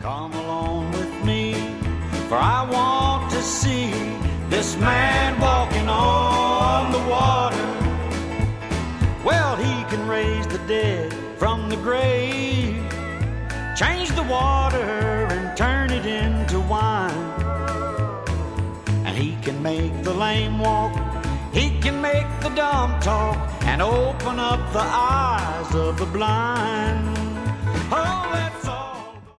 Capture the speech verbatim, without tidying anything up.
Come along with me, for I want to see this man walking on the water. Well, he can raise the dead from the grave, change the water and turn it into wine. And he can make the lame walk, he can make the dumb talk, and open up the eyes of the blind. Oh, let's